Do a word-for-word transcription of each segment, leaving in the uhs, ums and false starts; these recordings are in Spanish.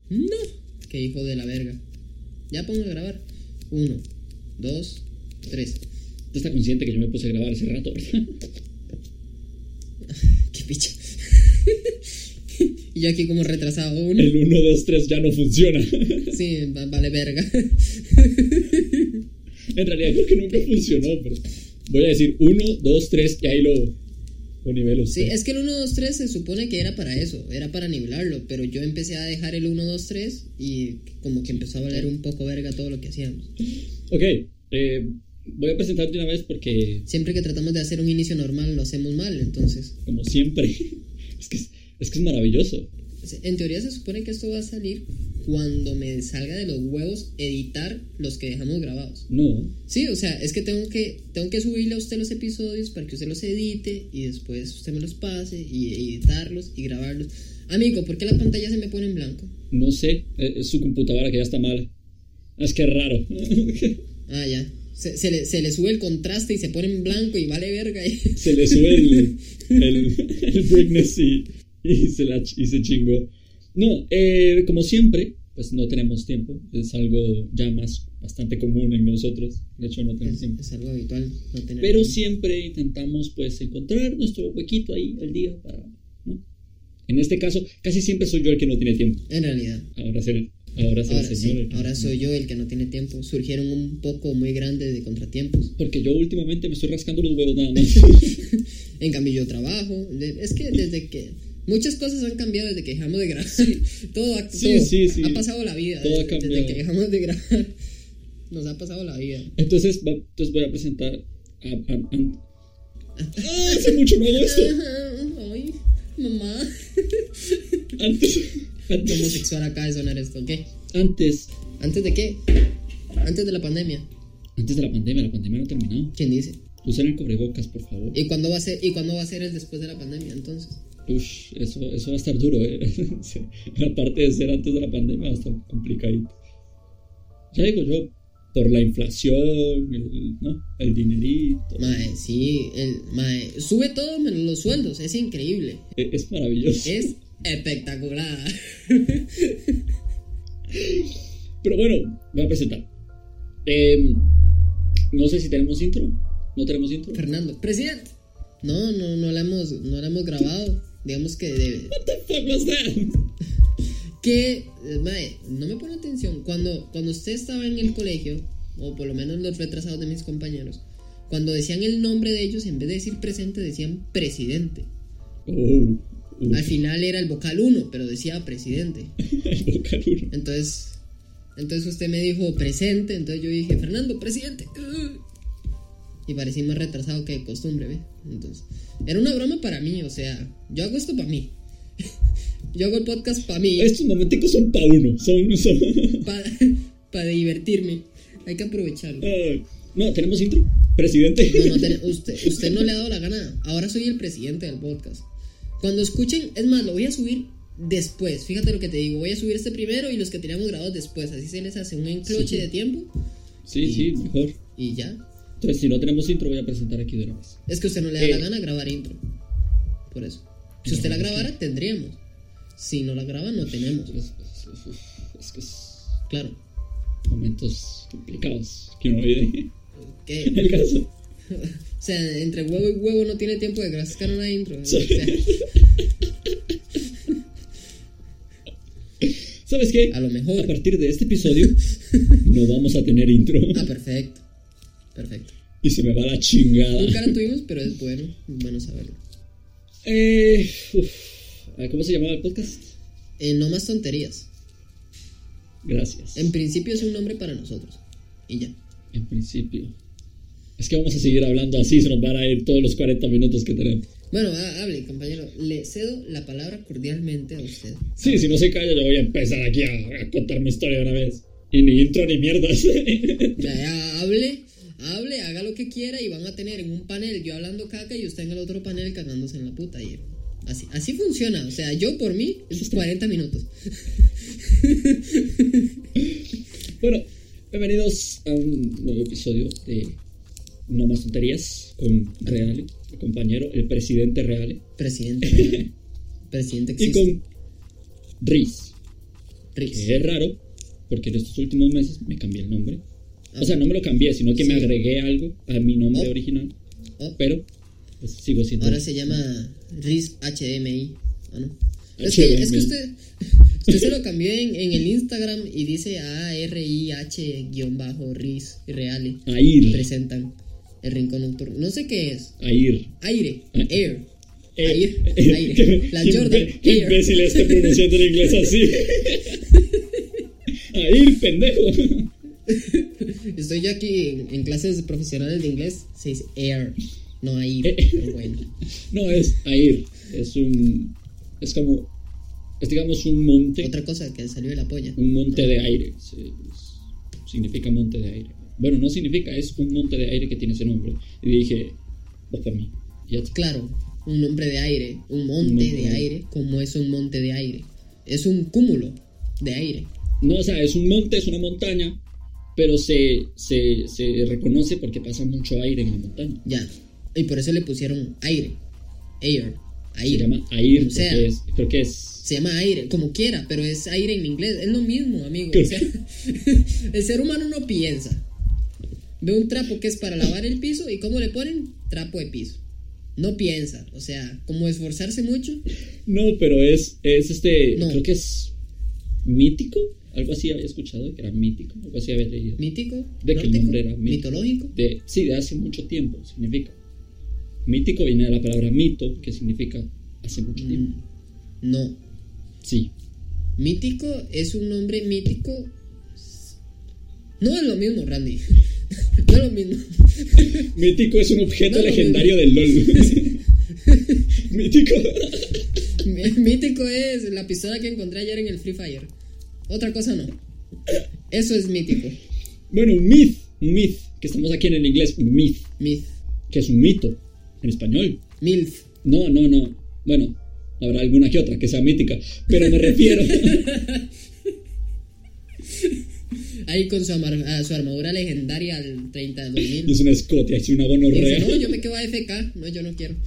No, qué hijo de la verga. Ya pongo a grabar. Uno, dos, tres. Tú estás consciente que yo me puse a grabar hace rato, ¿verdad? Qué picha. Y yo aquí como retrasado. Uno. El uno, dos, tres ya no funciona. Sí, vale verga. En realidad creo que nunca funcionó, pero voy a decir uno, dos, tres y ahí lo, lo nivelo. Sí, es que el uno, dos, tres se supone que era para eso, era para nivelarlo, pero yo empecé a dejar el uno, dos, tres y como que empezó a valer un poco verga todo lo que hacíamos. Ok, eh, voy a presentarte una vez porque... Siempre que tratamos de hacer un inicio normal lo hacemos mal, entonces... Como siempre, es que es, es que es maravilloso. En teoría se supone que esto va a salir cuando me salga de los huevos editar los que dejamos grabados. No. Sí, o sea, es que tengo que tengo que subirle a usted los episodios para que usted los edite y después usted me los pase y editarlos y grabarlos. Amigo, ¿por qué la pantalla se me pone en blanco? No sé, es su computadora que ya está mala. Es que es raro. Ah, ya. Se, se, le, se le sube el contraste y se pone en blanco y vale verga. Se le sube el, el, el brightness y, y, se la, y se chingó. No, eh, como siempre, pues no tenemos tiempo. Es algo ya más bastante común en nosotros. De hecho, no tenemos es, tiempo. Es algo habitual no tener Pero tiempo. siempre intentamos pues encontrar nuestro huequito ahí al día para, ¿no? En este caso, casi siempre soy yo el que no tiene tiempo. En realidad. Ahora es el, ahora es Ahora, el señor. sí, el que ahora no soy yo el que no tiene tiempo. Surgieron un poco muy grandes de contratiempos. Porque yo últimamente me estoy rascando los huevos nada más. En cambio yo trabajo. Es que desde que... Muchas cosas han cambiado desde que dejamos de grabar. Sí. Todo, ha, sí, todo sí, sí. ha pasado la vida. Todo desde, ha cambiado. desde que dejamos de grabar. Nos ha pasado la vida. Entonces, va, entonces voy a presentar a... a, a ¡Ah! Hace mucho no hago esto. Ay, mamá. Antes... antes homosexual acaba de sonar esto, ¿qué? Antes... ¿Antes de qué? Antes de la pandemia. Antes de la pandemia, la pandemia no ha terminado. ¿Quién dice? Usen el cubrebocas, por favor. ¿Y cuándo va a ser, y cuándo va a ser el después de la pandemia, entonces? Ush, eso, eso va a estar duro, eh. Sí. La parte de ser antes de la pandemia va a estar complicadito. Ya digo yo, por la inflación, el, ¿no? El dinerito. Mae, sí, el, mae, sube todo menos los sueldos, es increíble. Es, es maravilloso. Es espectacular. Pero bueno, voy a presentar. Eh, no sé si tenemos intro. ¿No tenemos intro? Fernando, presidente. No, no, no la hemos, no la hemos grabado. Digamos que debe. What the fuck was that? Que, mae, no me pone atención. Cuando, cuando usted estaba en el colegio, o por lo menos los retrasados de mis compañeros, cuando decían el nombre de ellos, en vez de decir presente, decían presidente. Oh, uh. Al final era el vocal uno, pero decía presidente. El vocal uno. Entonces, entonces usted me dijo presente, entonces yo dije, Fernando, presidente. Y parecí más retrasado que de costumbre, ¿ve? Entonces, era una broma para mí, o sea, yo hago esto para mí. Yo hago el podcast para mí. Estos momenticos son para uno, son... son... Para pa divertirme. Hay que aprovecharlo. Uh, no, ¿tenemos intro? ¿Presidente? No, no, ten, usted, usted no le ha dado la gana. Ahora soy el presidente del podcast. Cuando escuchen, es más, lo voy a subir después. Fíjate lo que te digo, voy a subir este primero y los que teníamos grabados después. Así se les hace un encloche sí, sí. de tiempo. Sí, y, sí, mejor. Y ya. Entonces, si no tenemos intro, voy a presentar aquí de una vez. Es que usted no le da eh, la gana grabar intro. Por eso. Si usted la grabara, tendríamos. Si no la graba, no tenemos. Es, es, es, es que es... Claro. Momentos complicados que uno vive. ¿Qué? El caso. O sea, entre huevo y huevo no tiene tiempo de grabar una intro. ¿No? O sea. ¿Sabes qué? A lo mejor. A partir de este episodio no vamos a tener intro. Ah, perfecto. Perfecto. Y se me va la chingada. Nunca la tuvimos, pero es bueno. Es bueno saberlo. Eh, uf. ¿Cómo se llamaba el podcast? Eh, no más tonterías. Gracias. En principio es un nombre para nosotros. Y ya. En principio. Es que vamos a seguir hablando así, se nos van a ir todos los cuarenta minutos que tenemos. Bueno, hable, compañero. Le cedo la palabra cordialmente a usted. Sí, si no se calla, yo voy a empezar aquí a, a contar mi historia de una vez. Y ni intro ni mierdas. Ya, ya, hable, hable, haga lo que quiera y van a tener en un panel yo hablando caca y usted en el otro panel cagándose en la puta. Y así, así funciona. O sea, yo por mí, esos cuarenta minutos. Bueno, bienvenidos a un nuevo episodio de No Más Tonterías con Reale, el compañero, el presidente Reale. Presidente Reale. Presidente existe. Y con Riz. Riz. Que es raro, porque en estos últimos meses me cambié el nombre. Ah. O sea, no me lo cambié, sino que Sí. me agregué algo a mi nombre Oh. original. Oh, Pero pues, sigo siendo. ahora se llama Riz H D M I. ¿Ah, no? Es H D M I. que, es que usted, usted se lo cambió en, en el Instagram y dice A R I H-Riz y Reale. Air. Presentan el rincón nocturno. No sé qué es. Air. Aire. Ah. Air. Eh, Air. eh, Aire. qué- La qué Jordan. imbe- Qué Air. imbécil este pronunciando en inglés así. Air, pendejo. Estoy yo aquí en, en clases profesionales de inglés. Se dice air, no air. Eh. Pero bueno. No, es Air. Es un. Es como. Es digamos un monte. Otra cosa que salió de la polla. Un monte de aire. Se- es- significa monte de aire. Bueno, no significa, es un monte de aire que tiene ese nombre. Y dije, vos para mí. Ya está. Claro, un nombre de aire, un monte Un monte de de aire. ¿Cómo es un monte de aire? Es un cúmulo de aire. No, o sea, es un monte, es una montaña. Pero se, se, se reconoce porque pasa mucho aire en la montaña. Ya. Y por eso le pusieron aire. Air. Se Aire. llama Air, Como sea. porque es, creo que es. Se llama aire, como quiera, pero es aire en inglés. Es lo mismo, amigo. ¿Qué? O sea, el ser humano no piensa. Ve un trapo que es para lavar el piso y ¿cómo le ponen? Trapo de piso. No piensa. O sea, como esforzarse mucho. No, pero es, es este, No. creo que es mítico, algo así había escuchado, que era mítico, algo así había leído. Mítico. De que el nórdico, nombre era mítico. mitológico. De, sí, de hace mucho tiempo, significa. Mítico viene de la palabra mito, que significa hace mucho tiempo. Mm, no. Sí. Mítico es un nombre mítico. No es lo mismo, Randy. No es lo mismo. Mítico es un objeto No, no, legendario del LOL. Mítico. Mí- Mítico es la pistola que encontré ayer en el Free Fire. Otra cosa no. Eso es mítico. Bueno, un myth, un myth, que estamos aquí en el inglés, un myth, Myth. que es un mito, en español. Milf. No, no, no. Bueno, habrá alguna que otra que sea mítica, pero me refiero. Ahí con su, amar- a su armadura legendaria al treinta de dos mil. Es una Scotia, es una Y dice, gonorrea. no, yo me quedo a F K. No, yo no quiero.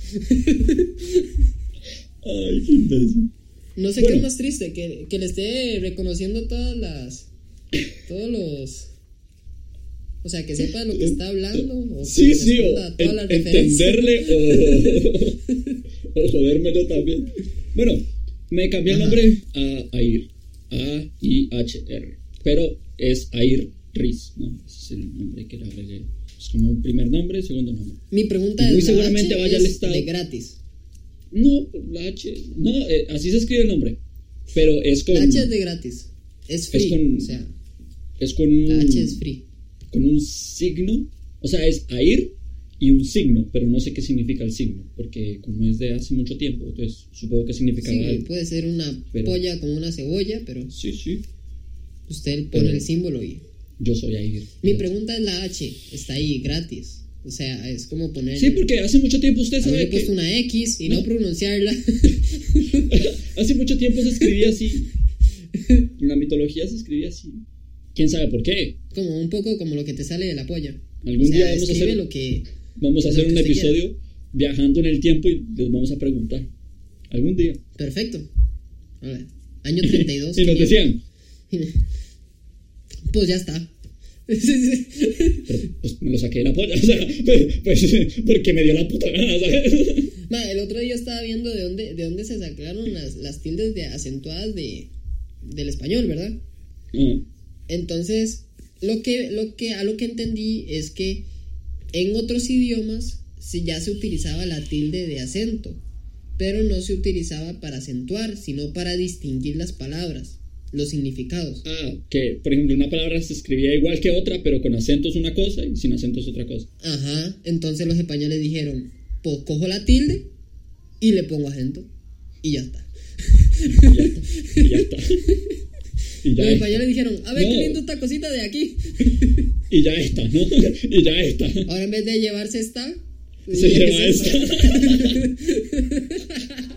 Ay, qué imbécil. No sé Bueno. qué es más triste, que, que le esté reconociendo todas las... Todos los... O sea, que sepa lo que está hablando. O que Sí, sí, o responda a todas en- las referencias. entenderle o, o jodérmelo también. Bueno, me cambié el Ajá. nombre a Air. A I H R. Pero es Air Riz, ¿no? Ese es el nombre que le agregué. Es como un primer nombre, segundo nombre. Mi pregunta Y muy es, ¿la seguramente H vaya al es estado. de gratis? No, la H. No, eh, así se escribe el nombre. Pero es con. La H es de gratis. Es free. con- O sea, es con un. la H es free. Con un signo. O sea, es Air y un signo, pero no sé qué significa el signo, porque como es de hace mucho tiempo, entonces supongo que significaba Sí, algo. puede ser una Pero- polla como una cebolla, pero Sí, sí. usted pone Pero- el símbolo y... Yo soy Air. Mi pregunta es la H. Está ahí gratis. O sea, es como poner... Sí, porque hace mucho tiempo usted Haberle sabe que. puesto una X y no, No. pronunciarla. Hace mucho tiempo se escribía así. En la mitología se escribía así. ¿Quién sabe por qué? Como un poco como lo que te sale de la polla. Algún O sea, día vamos a escribe hacer- lo que... Vamos a Lo hacer que un usted episodio viajando en el tiempo y les vamos a preguntar. Algún día. Perfecto. A ver, año treinta y dos. Y nos decían, Pues ya está. pero pues me lo saqué de la polla. O sea, pues, pues, porque me dio la puta gana, ¿sabes? Ma, el otro día estaba viendo de dónde, de dónde se sacaron las, las tildes de acentuadas de, del español, ¿verdad? Ah, Entonces, lo que, lo que, a lo que entendí es que en otros idiomas sí ya se utilizaba la tilde de acento, pero no se utilizaba para acentuar, sino para distinguir las palabras, los significados. ah, que por ejemplo una palabra se escribía igual que otra, pero con acento es una cosa y sin acento es otra cosa. Ajá, entonces los españoles dijeron, pues cojo la tilde y le pongo acento y ya está. Y ya está. Y ya está. Y ya Los está. españoles dijeron, a ver No. qué lindo esta cosita de aquí. Y ya está, ¿no? Y ya está. Ahora en vez de llevarse esta, Se lleva llévese esta.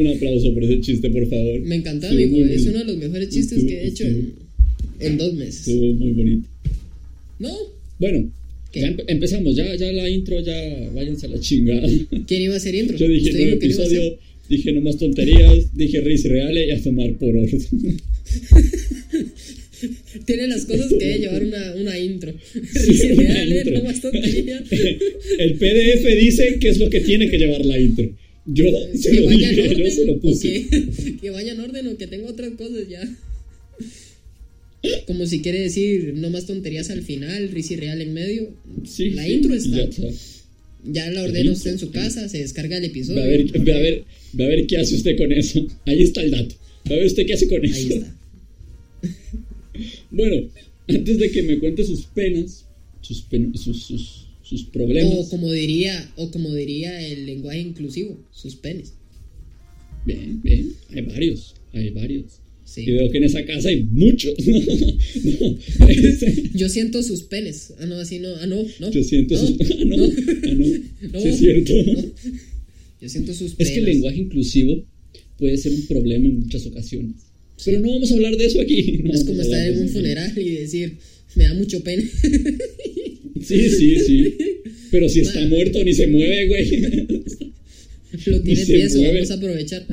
Un aplauso por ese chiste, por favor. Me encantó, Estuvo amigo. muy Es bonito. uno de los mejores chistes Estuvo- que he hecho estuvo- en, en dos meses. Estuvo muy bonito. ¿No? Bueno, ¿Qué? ya empe- empezamos. Ya, ya la intro, ya váyanse a la chingada. ¿Quién iba a hacer intro? Yo dije ¿Usted nuevo dijo que no iba a hacer? episodio, dije no más tonterías, dije risa reales y a tomar por oro. Tiene las cosas que debe llevar una, una intro. Sí, Si una real, intro. no más tontería. El P D F dice qué es lo que tiene que llevar la intro. Yo se Que lo vaya en dije, orden. yo se lo o puse. que, que vaya en orden o que tenga otras cosas ya. Como si quiere decir no más tonterías al final, risa real en medio. Sí, La sí, intro y está. ya está. Ya la La ordena intro, usted en su sí. casa, se descarga el episodio. Ve a ver, ve a ver, ve a ver qué hace usted con eso. Ahí está el dato. Ve a ver usted qué hace con eso. Ahí está. Bueno, antes de que me cuente sus penas, sus, pen- sus, sus, sus problemas. O como diría, o como diría el lenguaje inclusivo, sus penes. Bien, bien, hay varios, hay varios. Sí. Y veo que en esa casa hay muchos. No, ese- Yo siento sus penes. Ah, no, así no. Ah, no, no. yo siento no, sus. Ah, no, no. ah, no. No, Sí, es cierto. no. Yo siento sus Es penes. que el lenguaje inclusivo puede ser un problema en muchas ocasiones. Pero no vamos a hablar de eso aquí. No Es vamos como a estar hablar en de un eso aquí. funeral y decir, me da mucho pene. Sí, sí, sí. Pero si está Man. muerto ni se mueve, güey. Lo Ni tiene se tieso, mueve. vamos a aprovechar.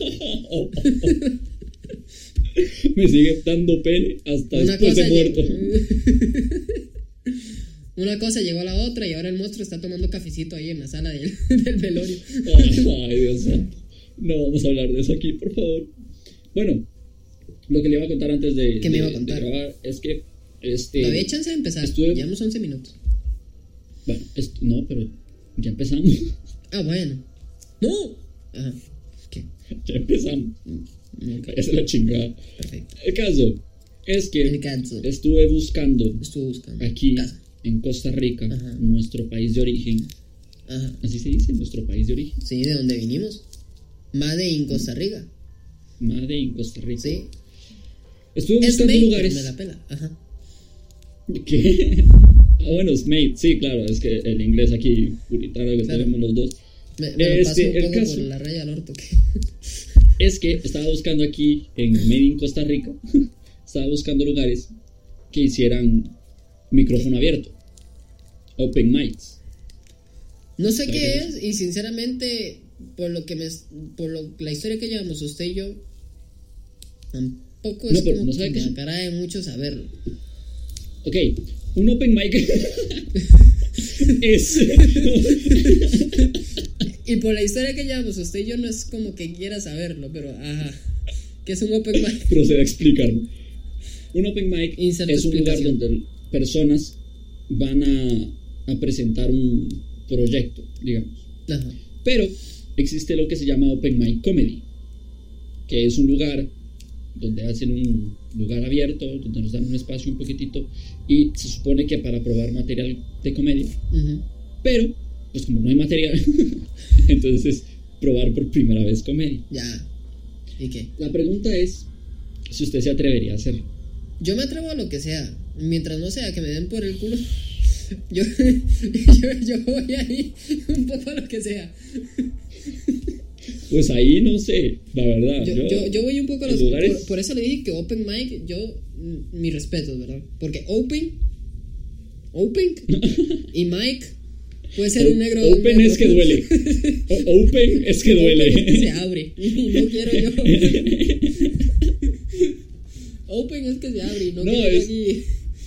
Me sigue dando pene hasta Una después de cosa, muerto. llegó- Una cosa llegó a la otra y ahora el monstruo está tomando cafecito ahí en la sala del, del velorio. Ay, Dios santo. No vamos a hablar de eso aquí, por favor. Bueno, lo que le iba a contar antes de, ¿Qué me de- iba a contar? de grabar es que este Todavía hay chance de empezar. estuve- Llevamos once minutos. bueno, est- no, pero ya empezamos. Ah, bueno. ¡No! Ajá. ¿Qué? Ya empezamos. Ok, Esa es la chingada. perfecto. El caso es que El caso. estuve buscando Estuve buscando. aquí Casa. en Costa Rica, Ajá. nuestro país de origen. Ajá. Así se dice, nuestro país de origen. Sí, de donde vinimos. Made in Costa Rica. Made in Costa Rica. Sí. Estuve Es buscando made, lugares. pero me la pela. Ajá. ¿Qué? Ah, bueno, es made, sí, claro, es que el inglés aquí, puritano que Claro. tenemos los dos. Me, me lo Este, paso un el poco caso- por la raya del orto. ¿Qué? Es que estaba buscando aquí en Made in Costa Rica, estaba buscando lugares que hicieran micrófono abierto, open mics. No sé ¿Sabes qué qué es y sinceramente por lo que me por lo, la historia que llevamos usted y yo tampoco es No, pero como no que sabe me qué es. acarade mucho saberlo. Ok, un open mic es... Y por la historia que llevamos usted y yo no es como que quiera saberlo, pero ajá, que es un open mic. procede a explicarlo. Un open mic Inserto es un lugar explicación. donde personas van a, a presentar un proyecto, digamos. Ajá. Pero existe lo que se llama Open Mic Comedy, que es un lugar donde hacen un lugar abierto, donde nos dan un espacio un poquitito y se supone que para probar material de comedia. Ujú. Pero, pues como no hay material, entonces es probar por primera vez comedia. Ya. ¿Y qué? La pregunta es si usted se atrevería a hacerlo. Yo me atrevo a lo que sea, mientras no sea que me den por el culo. Yo, yo, yo voy ahí un poco a lo que sea. Pues ahí no sé, la verdad. Yo, yo, yo, yo voy un poco a en los lugares- por, por eso le dije que open mic, yo mm, mis respetos, ¿verdad? Porque open open y mic puede ser un negro de un Open metro. es que duele. O- open es que duele. Open es que se abre y no quiero yo. Open es que se abre y no, No, quiero yo es- aquí.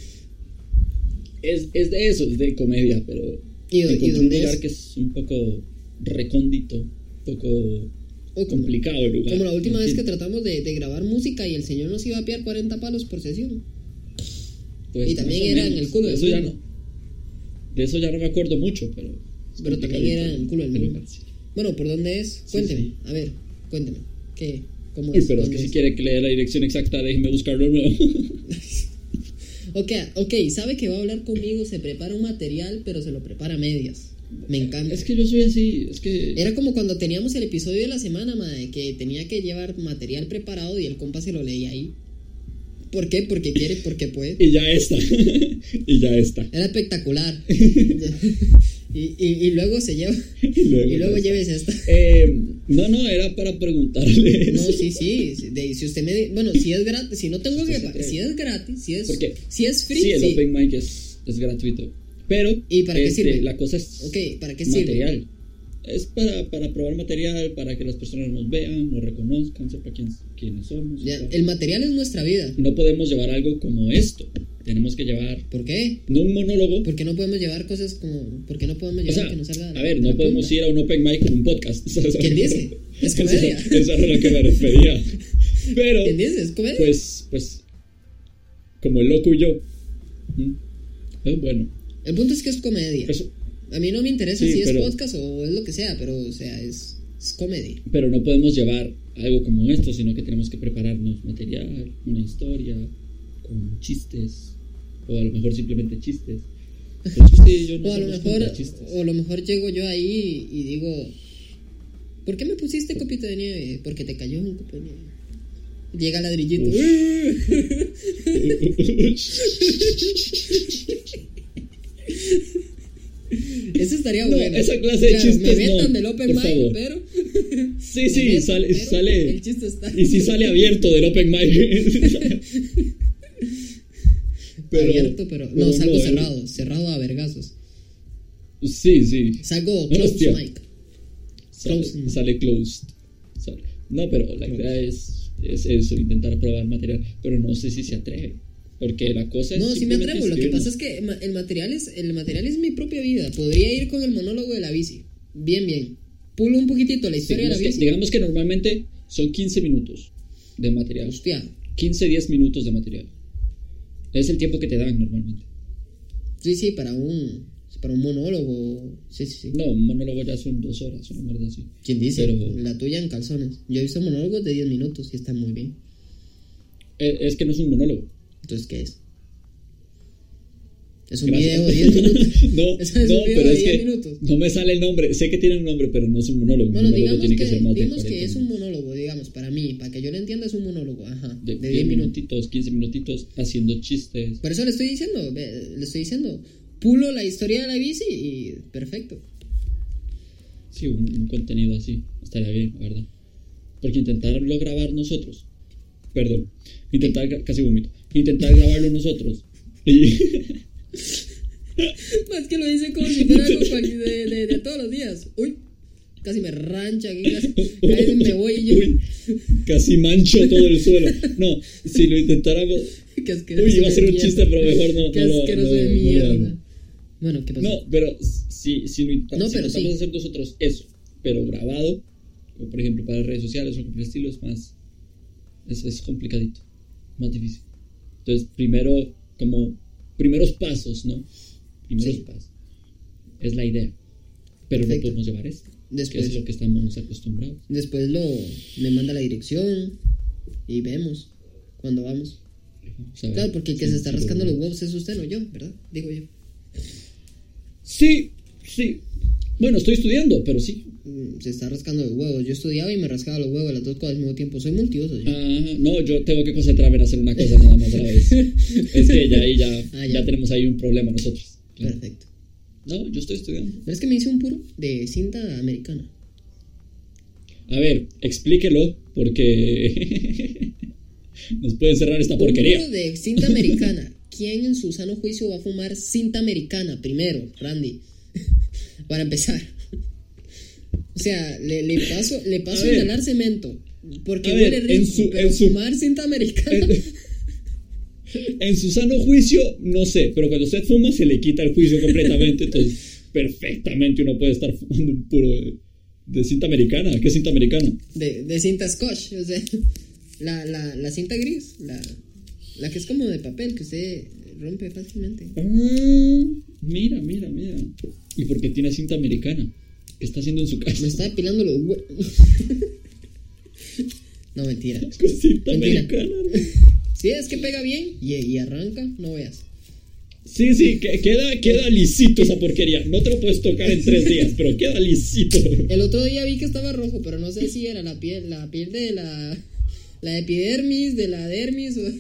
Es, es de eso, es de comedia, pero ¿Y do- y encontré un dónde lugar es? que es un poco recóndito, un poco O como, complicado el lugar. como la última en vez que fin. tratamos de, de grabar música y el señor nos iba a piar cuarenta palos por sesión. Pues, y también más o era en menos. el culo de del eso ya mundo. no, de eso ya no me acuerdo mucho, pero es Pero también complicadito era en el culo del el mundo. lugar, sí. Bueno, ¿por dónde es? Cuénteme. sí. A ver, cuénteme. ¿Qué? ¿Cómo Uy, es? pero es ¿Dónde que si quiere que le dé la dirección exacta, déjeme buscarlo de nuevo. Ok, ok, sabe que va a hablar conmigo, se prepara un material, pero se lo prepara a medias. Me encanta. Es que yo soy así, es que Era como cuando teníamos el episodio de la semana, madre, que tenía que llevar material preparado y el compa se lo leía ahí. ¿Por qué? Porque quiere, porque puede. y ya está. y ya está. Era espectacular. Y, y, y luego se lleva. Y luego, Y luego pues, llévese esta. eh, no, no, era para preguntarle. No, sí, sí. De, si usted me. di- Bueno, si es gratis. Si no tengo Sí, que sí, pagar. sí. Si es gratis. Si es, Porque si es free. Sí, el sí. open mic es, es gratuito. Pero ¿Y para qué este, sirve? la cosa es Ok, ¿para qué sirve? material. Es para, para probar material, para que las personas nos vean, nos reconozcan, sepan quién, quiénes somos. Ya, o sea. el material es nuestra vida. No podemos llevar algo como esto. Tenemos que llevar, ¿Por qué? no un monólogo. ¿Por qué no podemos llevar cosas como. ¿Por qué no podemos O llevar sea, que nos salga de la- a ver, de no la podemos punta? ir a un open mic con un podcast. ¿sabes? ¿Quién dice? Es comedia. Eso, eso era lo que me refería. Pero, ¿Quién dice? Es comedia. pues, pues, como el loco y yo. ¿Mm? Es bueno. El punto es que es comedia. Eso, A mí no me interesa Sí, si pero- es podcast o es lo que sea, pero, o sea, es, es comedy. pero no podemos llevar algo como esto, sino que tenemos que prepararnos material, una historia, con chistes, o a lo mejor simplemente chistes. El chiste y yo no O a lo somos mejor, contra chistes. o a lo mejor llego yo ahí y digo, ¿por qué me pusiste copito de nieve? Porque te cayó un copo de nieve. Llega ladrillito. Eso estaría No, bueno. esa clase de Claro, chistes me vetan no, del open por mic, favor. pero Sí, me sí, vetan, sale, pero sale. el chiste está Y si sale abierto del open mic. Pero- abierto, pero, pero no, salgo no, eh. cerrado, cerrado a vergazos. Sí, sí. Salgo No, close hostia. mic. Sale, Close. sale closed. Sale. No, pero la idea es, es eso, intentar probar material. Pero no sé si se atreve. Porque la cosa es. No, sí me simplemente atrevo. Lo que escribirnos. pasa es que ma- el material es, el material es mi propia vida. Podría ir con el monólogo de la bici. Bien, bien. Pulo un poquitito la historia digamos de la que, bici. digamos que normalmente son quince minutos de material. Hostia. quince, diez minutos de material. Es el tiempo que te dan normalmente. Sí, sí, para un, para un monólogo. Sí, sí, sí. No, un monólogo ya son dos horas, una mierda así. ¿Quién dice? Pero- La tuya en calzones. Yo he visto monólogos de diez minutos y están muy bien. Eh, Es que no es un monólogo. Entonces, ¿qué es? Es un Gracias. video de diez minutos. no, Eso es no, un video pero de es diez que minutos. no me sale el nombre. Sé que tiene un nombre, pero no es un monólogo. Un Bueno, monólogo digamos tiene que, que ser más de digamos que cuarenta es un minutos. monólogo, digamos, para mí, para que yo lo entienda es un monólogo, ajá, De, de diez diez minutos. minutitos, quince minutitos haciendo chistes. Por eso le estoy diciendo, ve, le estoy diciendo, pulo la historia de la bici y perfecto. Sí, un, un contenido así. Estaría bien, la verdad. Porque intentarlo grabar nosotros. Perdón. Intentar, gra- casi vomito. Intentar grabarlo nosotros. Y. Más que lo dice como si fuera algo cual- de, de, de todos los días. Uy, casi me rancha aquí, casi, casi me voy y yo. Uy, casi mancho todo el suelo. No, si lo intentáramos. Qué asqueroso Uy, iba a de ser un mierda. chiste, pero mejor no. Qué no lo- asqueroso no- de no lo mierda. hago. Bueno, ¿qué pasó? No, pero si, si lo int- No, si pero intentamos sí. hacer nosotros eso, pero grabado, o por ejemplo para redes sociales o por el estilo, es más. Es, es complicadito, más difícil. Entonces, primero, como. Primeros pasos, ¿no? Primeros Sí. pasos. Es la idea. Pero Perfecto. no podemos llevar esto. Que Después, es lo que estamos acostumbrados. después lo, me manda la dirección y vemos cuando vamos. Vamos a ver. Claro, porque el que Sí, se está sí, rascando pero- los huevos es usted, no yo, ¿verdad? Digo yo. Sí, sí. Bueno, estoy estudiando, pero sí. Mm, Se está rascando los huevos. Yo estudiaba y me rascaba los huevos las dos cosas al mismo tiempo. Soy multiuso. Yo. Ajá, no, yo tengo que concentrarme en hacer una cosa nada más a la vez. Es que ya ahí ya, Ah, ya. ya tenemos ahí un problema nosotros. Claro. Perfecto. No, yo estoy estudiando. Pero es que me hice un puro de cinta americana. A ver, explíquelo porque nos puede cerrar esta Un porquería. puro de cinta americana. ¿Quién en su sano juicio va a fumar cinta americana primero, Randy? Para empezar. O sea, le, le paso, le paso A a ver. inhalar cemento. Porque A huele ver, rico, en su- pero en su- fumar cinta americana. En su sano juicio, no sé, pero cuando usted fuma se le quita el juicio completamente. Entonces, perfectamente uno puede estar fumando un puro de, de cinta americana. ¿Qué es cinta americana? De, de cinta scotch, o sea, la, la, la cinta gris, la, la que es como de papel, que usted rompe fácilmente. Ah, mira, mira, mira. ¿Y por qué tiene cinta americana? ¿Qué está haciendo en su casa? Me está depilando los huevos. No, mentira. Con cinta Mentira. americana. Sí, es que pega bien y, y arranca, no veas. Sí, sí, que, queda, queda lisito esa porquería. No te lo puedes tocar en tres días, pero queda lisito. El otro día vi que estaba rojo, pero no sé si era la piel, la piel de la, la epidermis, de la dermis o...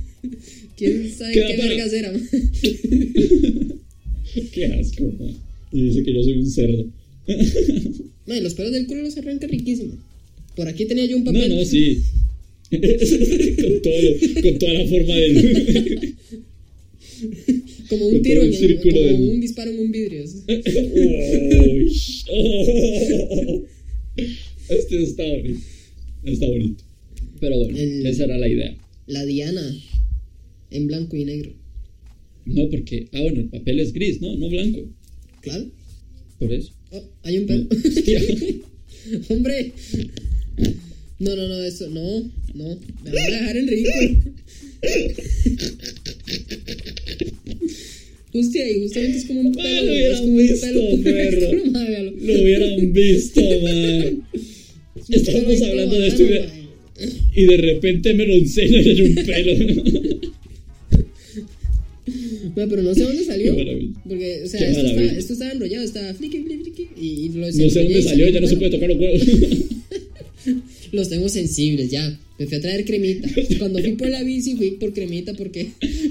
¿Quién sabe Queda qué para- vergas era? Qué asco, man. Y dice que yo soy un cerdo. No, y los pelos del culo los arranca riquísimo. Por aquí tenía yo un papel. No, no, sí. con, todo, con toda la forma del... Como un con tiro, todo el en el, círculo como del- un disparo en un vidrio. Uy, oh. Este está bonito. Está bonito. Pero bueno, El- esa era la idea. La Diana, en blanco y negro. No, porque... Ah, bueno, el papel es gris, ¿no? No blanco. Claro. Por eso. Oh, hay un pelo. Hostia. Hombre. No, no, no, eso, no, no. Me van a dejar en ridículo. Hostia, y justamente es como un Ah, pelo. lo es como hubieran un visto, pelo con el perro. culo, madre, véalo. Lo hubieran visto, man. Estábamos Pelo hablando todo de esto y de, bacano, mae. y de repente me lo enseña y hay un pelo. Mae, pero no sé dónde salió. Qué maravilla. Porque, o sea, Qué esto maravilla. estaba, esto estaba enrollado, estaba fliqui, fliqui, fliqui. Y, y lo No sé desenrollé dónde y salió, ya no se un puede pelo. tocar los huevos. Los tengo sensibles ya. Me fui a traer cremita. Cuando fui por la bici fui por cremita porque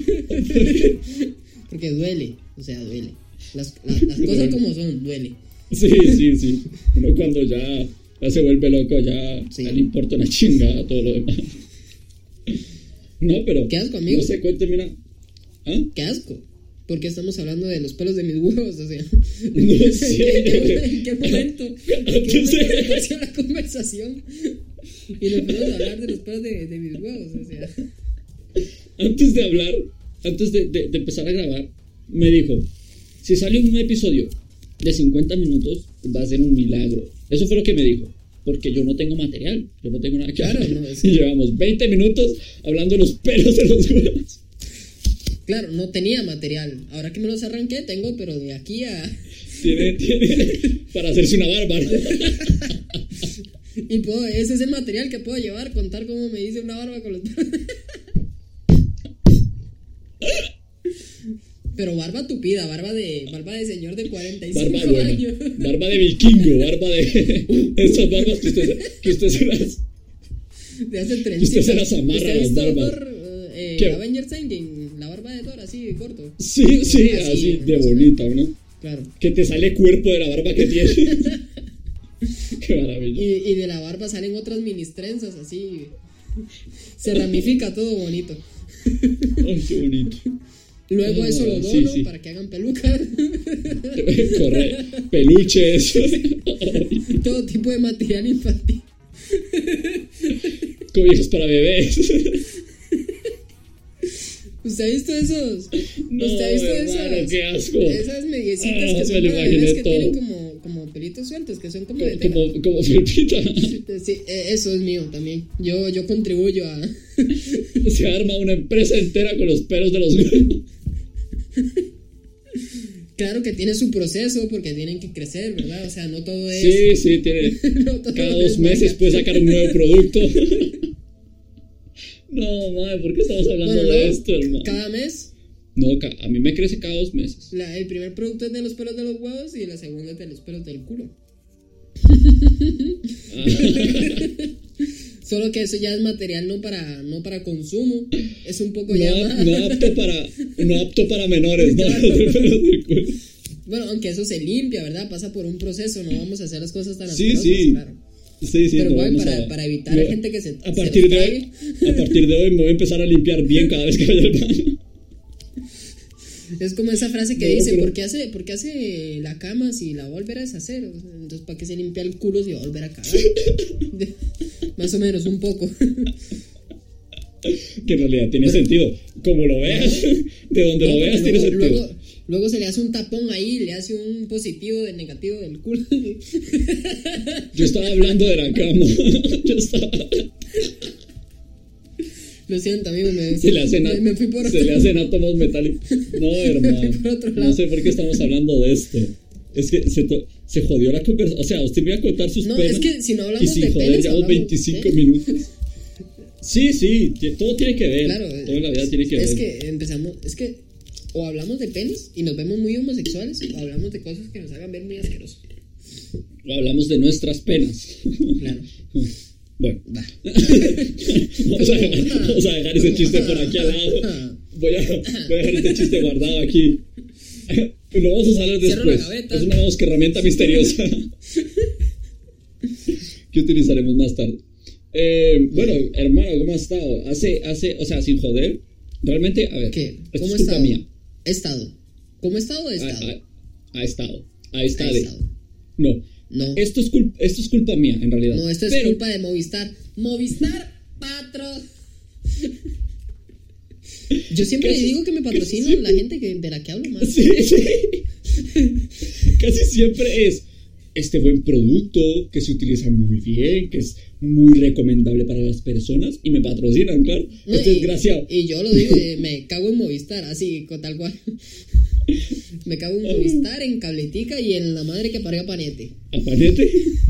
porque duele, o sea, duele. Las, las, las cosas como son, duele. Sí, sí, sí. Uno cuando ya, ya se vuelve loco, ya, Sí. ya le importa una chingada todo lo demás. No, pero... ¿Qué asco, amigo? No sé, cuénteme una... ¿Ah? Qué asco. Porque estamos hablando de los pelos de mis huevos, o sea. No ¿En, sé. qué, en qué momento? ¿En qué Antes momento de- se torció la conversación? Y nos fuimos a hablar de los pelos de, de mis huevos, o sea. Antes de hablar, antes de, de, de empezar a grabar, me dijo, si sale un episodio de cincuenta minutos, va a ser un milagro. Eso fue lo que me dijo, porque yo no tengo material, yo no tengo nada que Claro, hacer. no, es- Y llevamos veinte minutos hablando de los pelos de los huevos. Claro, no tenía material. Ahora que me los arranqué, tengo, pero de aquí a. Tiene, tiene para hacerse una barba, ¿no? Y puedo, ese es el material que puedo llevar, contar cómo me hice una barba con los pelos. Pero barba tupida, barba de barba de señor de cuarenta y cinco Barba buena, años. barba de vikingo, barba de... Esas barbas que usted, que usted se las... De hace usted trencitas. se las amarra ¿Usted ha a las visto barbas. Thor, eh, ¿Qué? Avengers Endgame? La barba de Thor así, corto. Sí, sí, Así, así, de más o bonita, ¿no? Claro. Que te sale cuerpo de la barba que tienes. Qué maravilla. Y, y de la barba salen otras ministrenzas así. Se ramifica todo bonito. Ay, qué bonito. Luego Ah, eso lo sí, dono sí. para que hagan pelucas. Corre, peluches, Todo tipo de material infantil. cobijas para bebés. ¿Usted ha visto esos? No, ¿Usted ha visto hermano, esas? qué asco. Esas mediecitas Ah, que me son lo para imaginé bebés que todo. tienen como, como pelitos sueltos, que son como de tela. Como, como felpita. Sí, eh, eso es mío también. Yo, yo contribuyo a... Se arma una empresa entera con los pelos de los huevos. Claro que tiene su proceso porque tienen que crecer, ¿verdad? O sea, no todo es... Sí, sí, tiene. no todo Cada es dos meses magia. puede sacar un nuevo producto. No, madre, ¿por qué estamos hablando Bueno, de no, esto, hermano? cada mes, No, ca- a mí me crece cada dos meses. la- el primer producto es de los pelos de los huevos y la segunda es de los pelos del culo. Ah, Solo que eso ya es material no para, no para consumo. Es un poco no, ya ap- más... no apto para, no apto para menores, ¿no? Claro. Los pelos del culo. Bueno, aunque eso se limpia, ¿verdad? Pasa por un proceso, no vamos a hacer las cosas tan Sí, asquerosas, sí. claro. Sí, sí, Pero no, igual, vamos para, a- para evitar no, a gente que se, a se partir los de trague. hoy, a partir de hoy me voy a empezar a limpiar bien cada vez que vaya al baño. Es como esa frase que No, dice, pero- ¿por qué hace, por qué hace la cama si la va a volver a deshacer? O sea, entonces, ¿para qué se limpia el culo si va a volver a cagar? Más o menos, un poco. Que en realidad tiene Pero- sentido. Como lo veas, de donde No, lo porque veas tiene luego, sentido. luego, luego se le hace un tapón ahí, le hace un positivo del negativo del culo. Yo estaba hablando de la cama. Yo estaba... Lo siento, amigo, me, Se le hacen, me, me fui por se otro le hacen átomos metálicos. No, hermano. por otro No lado. sé por qué estamos hablando de esto. Es que se, to- se jodió la conversación. O sea, usted me iba a contar sus No, penas. es que si no Y hablamos sin de joder, penes, llevamos hablamos veinticinco de- minutos. Sí, sí, ti- todo tiene que ver. Claro, todo en la vida tiene que es ver. que empezamos, es que o hablamos de penes y nos vemos muy homosexuales o hablamos de cosas que nos hagan ver muy asquerosos. O hablamos de nuestras penas. Claro. Bueno, Va. vamos a, dejar, vamos a dejar ese chiste por aquí al lado. Voy a, voy a dejar este chiste guardado aquí. Lo vamos a saber Cierro la después. gaveta. Es una mosca herramienta misteriosa que utilizaremos más tarde. Eh, bueno, hermano, ¿cómo has estado? Hace, hace, o sea, sin joder. Realmente, a ver. ¿Qué? esto ¿Cómo he es culpa estado? mía. He estado. ¿Cómo he estado? He Ha, estado. ha- ha estado. Ha estado. He estado. No. No. Esto es, culpa, esto es culpa mía, en realidad. No, esto es Pero- culpa de Movistar. Movistar, patro. Yo siempre Casi- digo que me casi patrocinan la siempre- gente que, de la que hablo más. Sí, sí. Casi siempre es este buen producto que se utiliza muy bien, que es muy recomendable para las personas y me patrocinan, claro. No, este y, desgraciado. Y yo lo digo, eh, me cago en Movistar, así, con tal cual. Me cago en Movistar, en Cabletica y en la madre que parió a Panete. ¿Apanete?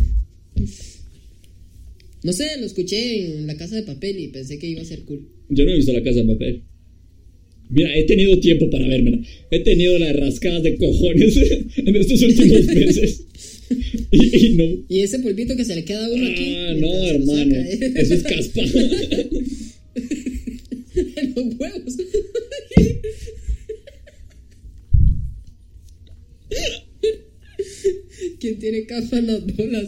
No sé, lo escuché en La Casa de Papel y pensé que iba a ser cool. Yo no he visto La Casa de Papel. Mira, he tenido tiempo para vérmela. He tenido las rascadas de cojones en estos últimos meses. Y, y no. Y ese polvito que se le queda a uno aquí. Ah, mientras no, se lo hermano. saca, ¿eh? Eso es caspa. En los huevos. ¿Quién tiene capa en las bolas?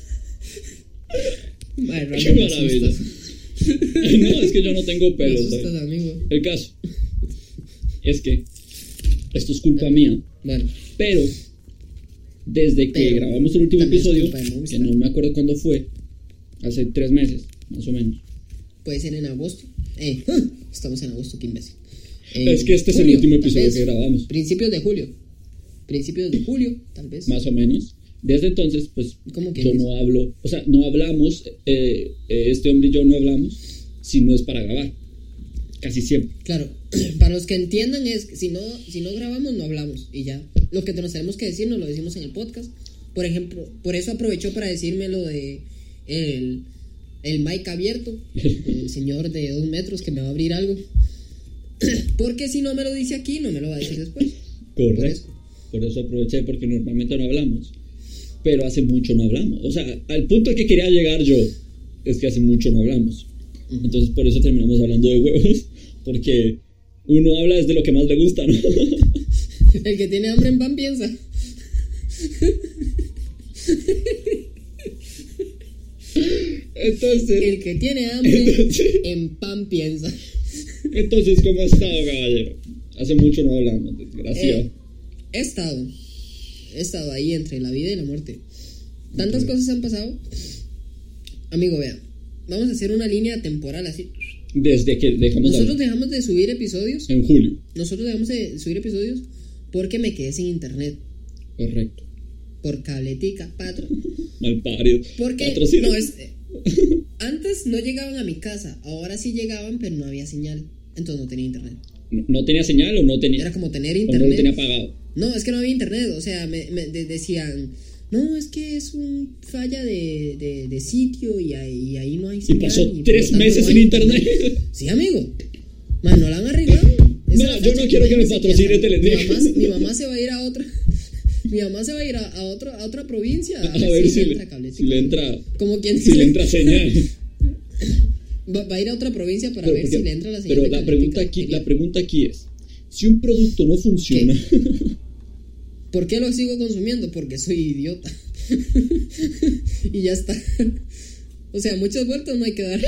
Madre, Qué me maravilla. asustas. No, es que yo no tengo Me pelos. asustas, ¿sabes? amigo. El caso es que esto es culpa mía, Bueno, pero desde que Pero grabamos el último también es episodio, culpa de Movistar. que no me acuerdo cuándo fue, hace tres meses, más o menos. puede ser en agosto. Eh, estamos en agosto, qué imbécil. Es que este es el julio, último tal episodio vez. que grabamos. Principios de julio. Principios de julio, tal vez. Más o menos. Desde entonces, pues ¿Cómo que yo dice? no hablo, o sea, no hablamos, eh, eh, este hombre y yo no hablamos si no es para grabar. Casi siempre. Claro, para los que entiendan es que si no, si no grabamos, no hablamos y ya. Lo que nos tenemos que decir nos lo decimos en el podcast. Por ejemplo, por eso aprovechó para decirme lo de el, el mic abierto, el señor de dos metros que me va a abrir algo. Porque si no me lo dice aquí, no me lo va a decir después. Por Correcto. eso. Por eso aproveché, porque normalmente no hablamos. Pero hace mucho no hablamos. O sea, al punto al que quería llegar yo es que hace mucho no hablamos. Entonces por eso terminamos hablando de huevos. Porque uno habla desde lo que más le gusta, ¿no? El que tiene hambre en pan piensa. Entonces, El que tiene hambre Entonces- en pan piensa. entonces ¿cómo ha estado, caballero? Hace mucho no hablamos, desgraciado. Eh, he estado, he estado ahí entre la vida y la muerte. Tantas cosas han pasado. Amigo, vea, vamos a hacer una línea temporal así. Desde que dejamos de Nosotros hablar. dejamos de subir episodios. En julio. Nosotros dejamos de subir episodios porque me quedé sin internet. Correcto. Por Cabletica, patro. Mal parido. Porque Patrocina. no es. eh, Antes no llegaban a mi casa, ahora sí llegaban, pero no había señal. Entonces no tenía internet. No, no tenía señal o no tenía. Era como tener o no internet. lo tenía pagado. No, es que no había internet, o sea, me, me de- decían, no, es que es un falla de, de, de sitio y ahí, y ahí no hay Y señal. pasó y por tres lo tanto meses no sin hay internet. Sí, amigo. Man, no la han arreglado. Esa es No, la yo fecha. no quiero que me Imagínense patrocine hasta- Teletica. Mi mamá, mi mamá se va a ir a otra. Mi mamá se va a ir a, a, otro, a otra provincia. A, A ver si le le, entra Cabletica. si le entra. Como quien Si dice, le entra señal. Va, va a ir a otra provincia para Pero, ver porque- si le entra la señal. pero de la Cabletica. pregunta aquí, Quería- la pregunta aquí es: si un producto no funciona, ¿Por qué lo sigo consumiendo? Porque soy idiota. Y ya está. O sea, muchas vueltas no hay que dar.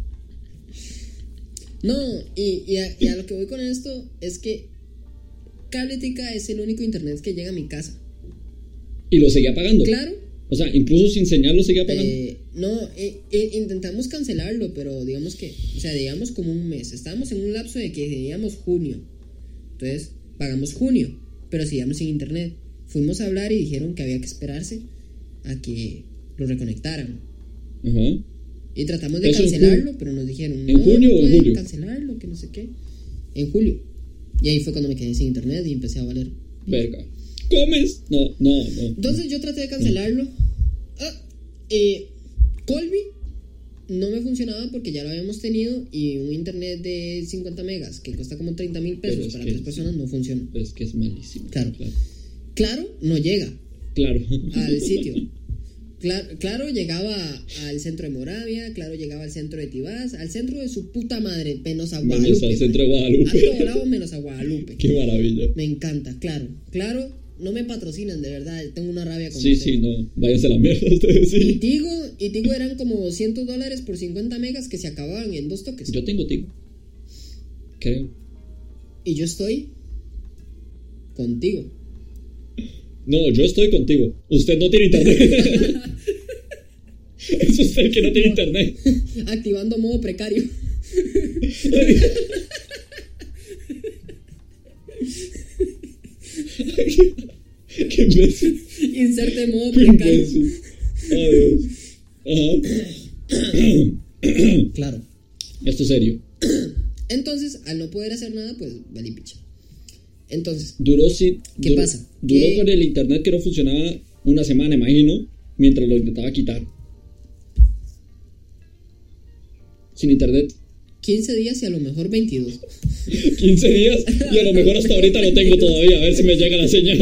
No, y, y, a, y a lo que voy con esto es que Cabletica es el único internet que llega a mi casa. y lo seguía pagando. Claro. O sea, incluso sin señal lo seguía pagando. Eh, no, eh, eh, intentamos cancelarlo, pero digamos que, o sea, digamos como un mes. Estábamos en un lapso de que teníamos junio. Entonces, pagamos junio, pero seguíamos sin internet. Fuimos a hablar y dijeron que había que esperarse a que lo reconectaran. Ajá. Y tratamos de ¿Eso en cancelarlo, junio? pero nos dijeron, ¿En no, junio no o en pueden julio? cancelarlo, que no sé qué. En julio. Y ahí fue cuando me quedé sin internet y empecé a valer. Verga. ¿Comes? No, no, no. Entonces yo traté de cancelarlo. Ah, eh, Colby no me funcionaba porque ya lo habíamos tenido y un internet de cincuenta megas que cuesta como treinta mil Pero pesos es para que- tres personas no funciona. Pero es que es malísimo. Claro. Claro. Claro, no llega Claro. al sitio. Claro, claro, llegaba al centro de Moravia, claro, llegaba al centro de Tibás, al centro de su puta madre, menos a Guadalupe. Menos al centro de Guadalupe. A todo lado menos a Guadalupe. Qué maravilla. Me encanta, claro, claro, no me patrocinan, de verdad, tengo una rabia con Sí, ustedes. sí, no, váyanse a la mierda ustedes, sí. Y Tigo, y Tigo eran como doscientos dólares por cincuenta megas que se acababan en dos toques. Yo tengo Tigo. Creo. Y yo estoy contigo. No, yo estoy contigo. Usted no tiene internet. Es usted que no tiene No. internet. Activando modo precario. Qué imbécil. Inserte modo Qué precario. imbécil. Oh, Dios. Ajá. Claro. Esto es serio. Entonces, al no poder hacer nada, pues valí picha. Entonces, Duró sí. ¿Qué duró, pasa? Duró ¿Qué? con el internet que no funcionaba una semana, imagino, mientras lo intentaba quitar. Sin internet. quince días y a lo mejor veintidós. quince días y a lo mejor hasta ahorita lo tengo todavía. A ver si me llega la señal.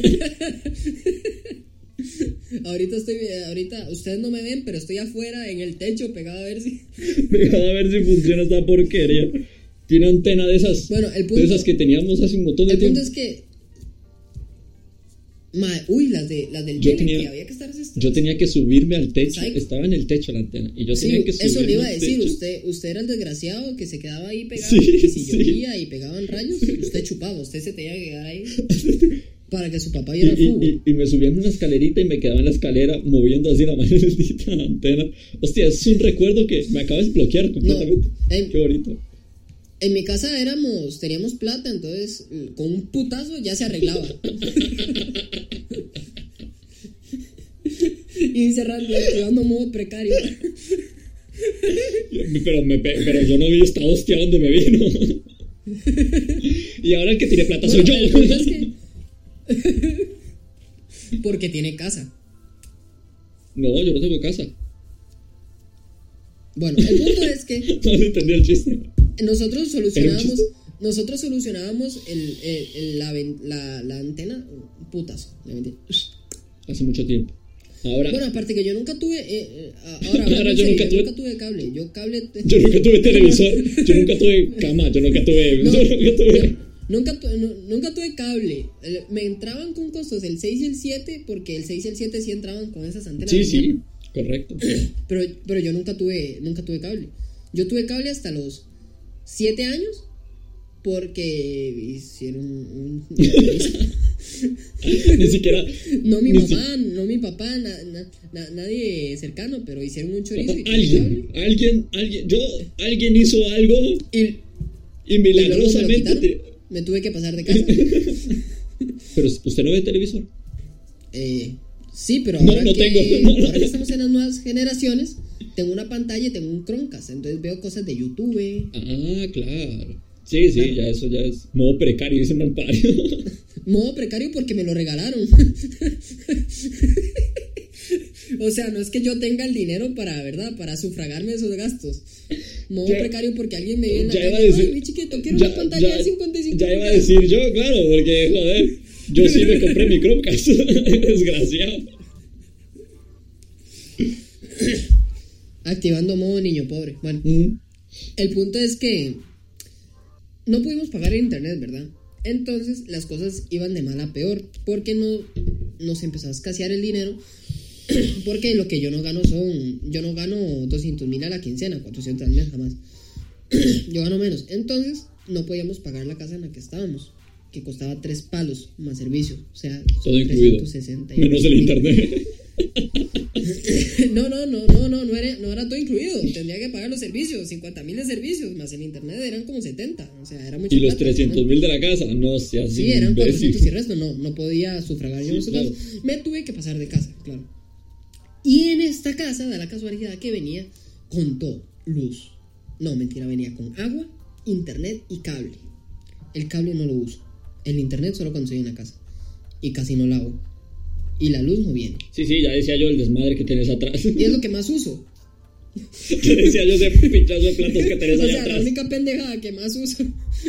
Ahorita estoy, ahorita ustedes no me ven, pero estoy afuera en el techo pegado a ver si. Pegado a ver si funciona esta porquería. Tiene antena de esas. Bueno, el punto- de esas que teníamos hace un montón de El tiempo. punto es que. Ma- uy, las de las del Yo tele, tenía- que había que estar esas- Yo tenía que subirme al techo. Psycho. Estaba en el techo la antena. Y yo Sí, tenía que subirme eso le iba a al decir, techo. usted, usted era el desgraciado que se quedaba ahí pegado, Sí, que si sí. llovía y pegaban rayos, usted chupaba, usted se tenía que quedar ahí para que su papá Y, viera el y, fútbol. y, y me subía en una escalerita y me quedaba en la escalera moviendo así la maldita antena. Hostia, es un recuerdo que me acaba de desbloquear completamente. en- Qué bonito. En mi casa éramos, teníamos plata, entonces con un putazo ya se arreglaba. Y cerrando, activando modo precario. Pero, me, pe- pero yo no vi esta hostia donde me vino. Y ahora el que tiene plata soy Bueno, yo. el punto es que- Porque tiene casa. No, yo no tengo casa. Bueno, el punto es que No entendí el chiste. nosotros solucionábamos, chiste. nosotros solucionábamos el, el- el- la, ven- la, la antena, putazo, le mentí. Hace mucho tiempo. Ahora, Bueno, aparte que yo nunca tuve, eh, eh, ahora, Ahora hablando en yo serio, nunca yo tuve- nunca tuve cable, yo cable, yo nunca tuve televisor. Yo nunca tuve cama. Yo nunca tuve. No, yo nunca tuve. no, nunca, tu- no- nunca tuve cable. El- Me entraban con costos el seis y el siete, porque el seis y el siete sí entraban con esas antenas. Sí, de sí. mierda. Correcto. Pero, pero yo nunca tuve, nunca tuve cable. Yo tuve cable hasta los siete años, porque hicieron un... Ni siquiera. No mi ni mamá, no mi papá, na- na- na- nadie cercano, pero hicieron un chorizo y tuve Alguien, cable. alguien, alguien, yo, alguien hizo algo Y, y y luego me lo milagrosamente. quitaron. te- Me tuve que pasar de casa. Pero usted no ve televisor. Eh, sí, pero No, ahora, no que, tengo. ahora que estamos en las nuevas generaciones, tengo una pantalla y tengo un Chromecast, entonces veo cosas de YouTube. Ah, claro. Sí, sí, Claro. ya eso ya es modo precario, dice Malpario. Modo precario porque me lo regalaron. O sea, no es que yo tenga el dinero para, ¿verdad? Para sufragarme esos gastos. Modo Ya- precario porque alguien me viene en la Ya iba a calle. decir. Ay, mi chiquito, quiero ya- una pantalla ya- de cincuenta y cinco Ya iba a pulgadas". decir yo, claro, porque, joder, yo sí me compré mi Chromecast. Desgraciado. Activando modo niño pobre. Bueno, Mm. el punto es que no pudimos pagar el internet, ¿verdad? Entonces las cosas iban de mal a peor, porque no nos empezó a escasear el dinero, porque lo que yo no gano son, yo no gano doscientos mil a la quincena, cuatrocientos al mes jamás, yo gano menos, entonces no podíamos pagar la casa en la que estábamos, que costaba tres palos más servicio, o sea, Todo incluido. trescientos sesenta y Menos el mil. internet. No, no, no, no, no, no era, no era todo incluido. Tendría que pagar los servicios, cincuenta mil de servicios, más el internet eran como setenta. O sea, era mucho. Y los trescientos mil de la casa, no seas Sí, eran imbécil. cuatrocientos y resto. No, no podía sufragar yo Sí, esos claro. gastos. Me tuve que pasar de casa, claro. Y en esta casa da la casualidad que venía con todo: luz. No, mentira, venía con agua, internet y cable. El cable no lo uso. El internet solo cuando estoy en la casa. Y casi no la hago. Y la luz no viene. Sí, sí, ya decía yo el desmadre que tenés atrás. Y es lo que más uso. Ya decía yo ese pinchazo de platos que tenés O allá sea, la atrás. única pendejada que más uso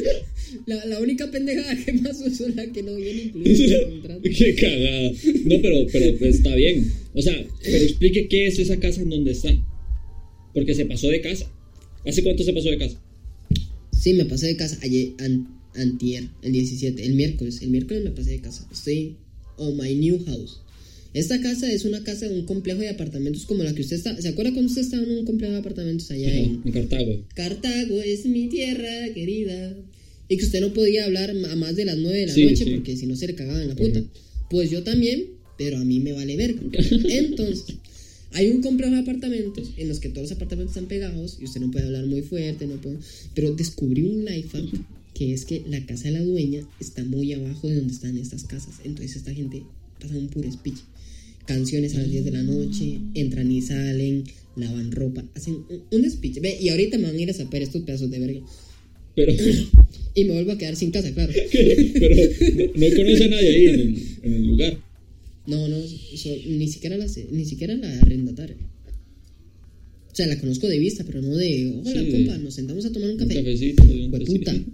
La, la única pendejada que más uso es la que no viene incluida en el contrato. Qué cagada. No, pero, pero pues, está bien. O sea, pero explique qué es esa casa en donde está. Porque se pasó de casa. ¿Hace cuánto se pasó de casa? Sí, me pasé de casa ayer, an, antier, el diecisiete, el miércoles. El miércoles me pasé de casa. Estoy on my new house. Esta casa es una casa de un complejo de apartamentos como la que usted está. ¿Se acuerda cuando usted estaba en un complejo de apartamentos allá Ajá, en, en Cartago? Cartago es mi tierra querida. Y que usted no podía hablar a más de las nueve de la Sí, noche sí. porque si no se le cagaban en la puta. Ujú. Pues yo también, pero a mí me vale verga. Entonces, hay un complejo de apartamentos en los que todos los apartamentos están pegados y usted no puede hablar muy fuerte, no puede. Pero descubrí un life hack que es que la casa de la dueña está muy abajo de donde están estas casas. Entonces esta gente pasa un puro speech. Canciones a las diez de la noche, entran y salen, lavan ropa, hacen un, un speech. Ve, y ahorita me van a ir a saper estos pedazos de verga. Pero, Y me vuelvo a quedar sin casa, claro. pero no, no conoce a nadie ahí en el, en el lugar. No, no, so, ni siquiera la ni siquiera la arrendataria. O sea, la conozco de vista, pero no de, hola, Sí, compa, de- nos sentamos a tomar un Un café. cafecito. Un Hueputa. cafecito.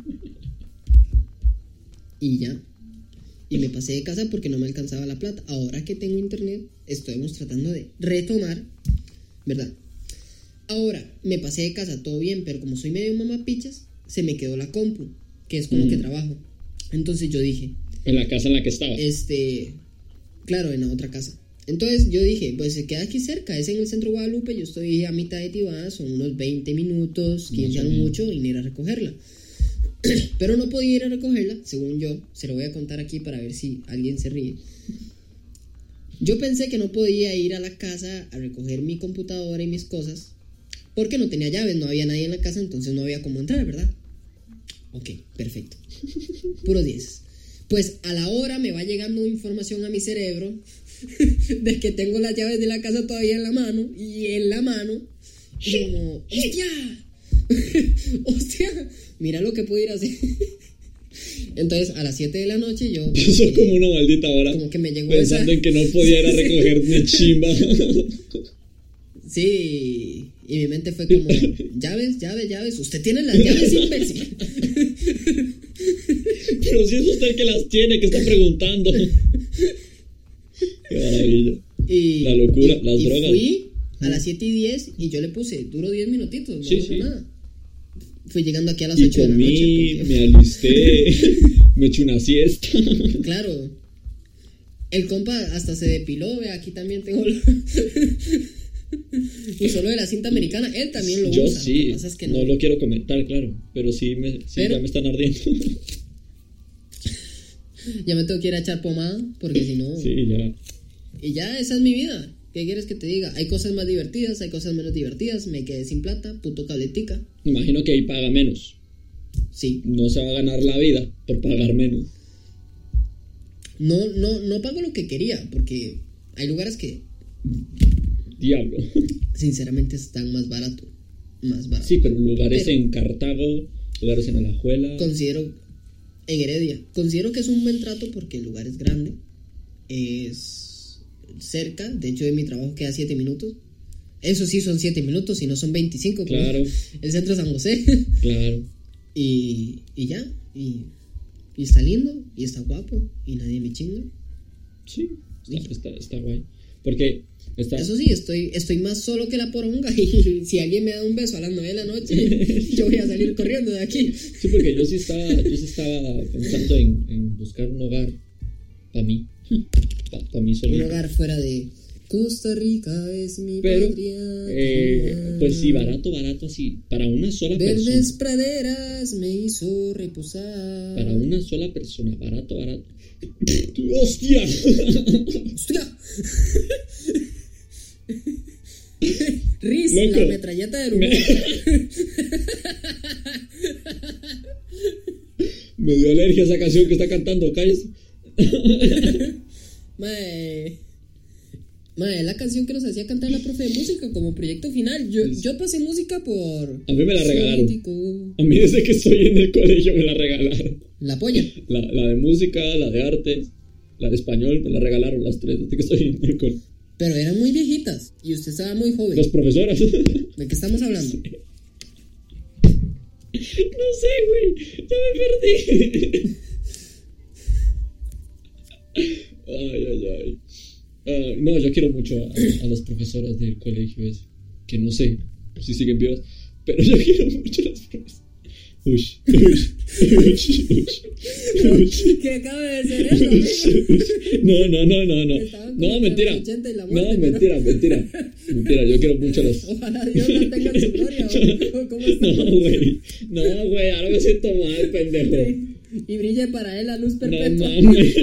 Y ya. Y me pasé de casa porque no me alcanzaba la plata. Ahora que tengo internet, estamos tratando de retomar, ¿verdad? Ahora, me pasé de casa, todo bien, pero como soy medio mamapichas, se me quedó la compu, que es con lo Mm. que trabajo. Entonces yo dije, En la casa en la que estaba. este, claro, en la otra casa. Entonces yo dije, pues se queda aquí cerca, es en el centro de Guadalupe, yo estoy a mitad de Tibá, son unos veinte minutos, quince a lo mucho, y ir a recogerla. Pero no podía ir a recogerla, según yo, se lo voy a contar aquí para ver si alguien se ríe. Yo pensé que no podía ir a la casa a recoger mi computadora y mis cosas, porque no tenía llaves, no había nadie en la casa, entonces no había cómo entrar, ¿verdad? Ok, perfecto. Puros diez. Pues a la hora me va llegando información a mi cerebro de que tengo las llaves de la casa todavía en la mano, y en la mano, y yo como, ¡hostia! ¡Hostia! Mira lo que puedo ir a hacer. Entonces a las siete de la noche yo Pasó como una maldita hora. como que me llegó Pensando esa... en que no podía ir a recoger ni chimba. Sí, y mi mente fue como, llaves, llaves, llaves, usted tiene las llaves, imbécil. Pero si es usted el que las tiene, que está preguntando. Qué maravilla. Y, La locura, y- las y drogas. fui a las siete y diez y yo le puse, duro diez minutitos, no Sí, hizo sí. nada. Fui llegando aquí a las Y ocho de la comí, noche. porque- me alisté, me eché una siesta. Claro. El compa hasta se depiló, ve, aquí también tengo lo... Usó lo de la cinta americana, él también lo Yo usa. sí, Lo que pasa es que no. no. lo quiero comentar, claro, pero sí, me, sí Pero- ya me están ardiendo. Ya me tengo que ir a echar pomada, porque si no... Sí, ya. Y ya, esa es mi vida. ¿Qué quieres que te diga? Hay cosas más divertidas, hay cosas menos divertidas. Me quedé sin plata, puto cabletica. Imagino que ahí paga menos. Sí. No se va a ganar la vida por pagar menos. No, no, no pago lo que quería, porque hay lugares que Diablo. sinceramente están más barato. Más barato. Sí, pero lugares Pero- en Cartago, lugares en Alajuela. Considero, en Heredia, considero que es un buen trato porque el lugar es grande. Es cerca, de hecho de mi trabajo queda siete minutos. Eso sí son siete minutos y no son veinticinco. como Claro. El centro de San José. Claro. y, y ya. Y, y está lindo. Y está guapo. Y nadie me chinga. Sí, está, está, está guay. Porque está. Eso sí, estoy, estoy más solo que la poronga. Y si alguien me da un beso a las nueve de la noche, yo voy a salir corriendo de aquí. Sí, porque yo sí estaba, yo sí estaba pensando en, en buscar un hogar para mí. Para pa mí solito. Un hogar fuera de Costa Rica es mi Pero, patria. eh, pues sí, barato, barato, así. Para una sola Verdes persona. praderas me hizo reposar. Para una sola persona, barato, barato. ¡Hostia! ¡Hostia! Riz, Loco. la metralleta del humor. Me dio alergia esa canción que está cantando, cállese. Mae. Mae, es la canción que nos hacía cantar la profe de música como proyecto final. Yo, yo pasé música por. A mí me la regalaron. Político. A mí desde que estoy en el colegio me la regalaron. La polla. La, la de música, la de artes, la de español, me la regalaron las tres desde que estoy en el colegio. Pero eran muy viejitas. Y usted estaba muy joven. Las profesoras. ¿De qué estamos hablando? No sé, güey. Ya me perdí. Ay, ay, ay. Uh, no, yo quiero mucho a, a las profesoras del colegio ese, que no sé si siguen vivas, pero yo quiero mucho a las profesoras. Ush, ush, ush, ush, ush. ¿Qué acaba de ser eso? Ush, ush. No, no, no, no, no. No, mentira. Muerte, no, pero... mentira, mentira. Mentira, yo quiero mucho a las. Ojalá Dios la tenga en su gloria. ¿O cómo está? No, güey. No, güey, ahora me siento mal, pendejo. Sí. Y brille para él la luz perpetua. No mames.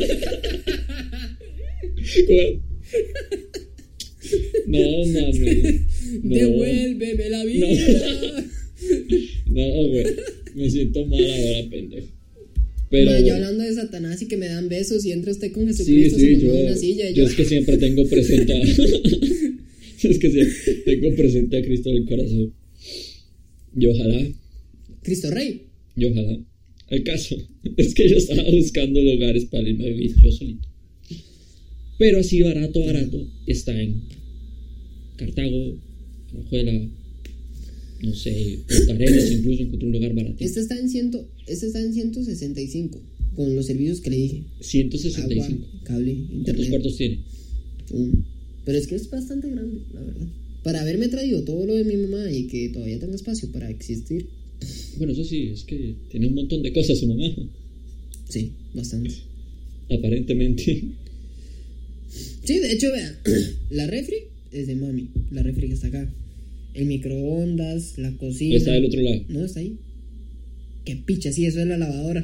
No mames. No. Devuélveme la vida. No, güey. Me siento mal ahora, pendejo. Pero... Ma, yo hablando de Satanás y que me dan besos y entra usted con Jesucristo, sí, sí, se yo, en una silla. Y yo yo es que siempre tengo presente a... es que siempre tengo presente a Cristo en el corazón. Y ojalá... Cristo Rey. Y ojalá... El caso es que yo estaba buscando lugares para irme a vivir yo solito. Pero así barato, barato, está en Cartago, Alajuela, no sé, Punta Arenas, incluso encontré un lugar barato. Este está en ciento, este está en ciento sesenta y cinco, con los servicios que le dije. ciento sesenta y cinco. Agua, cable, internet. ¿Cuántos cuartos tiene? Uno. Pero es que es bastante grande, la verdad. Para haberme traído todo lo de mi mamá y que todavía tenga espacio para existir. Bueno, eso sí, es que tiene un montón de cosas su mamá. Sí, bastante. Aparentemente. Sí, de hecho, vean, la refri es de mami, la refri que está acá. El microondas, la cocina. Está del otro lado. No, está ahí. Qué picha, sí, eso es la lavadora.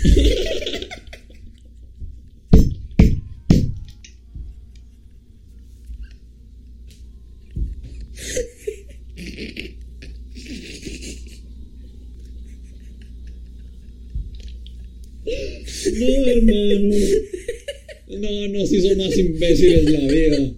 No, hermano. No, nos hizo más imbéciles la vida.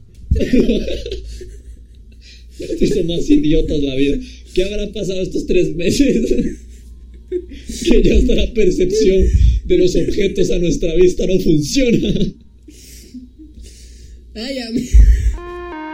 Nos hizo más idiotas la vida. ¿Qué habrá pasado estos tres meses? Que ya hasta la percepción de los objetos a nuestra vista no funciona. Ay, a mí.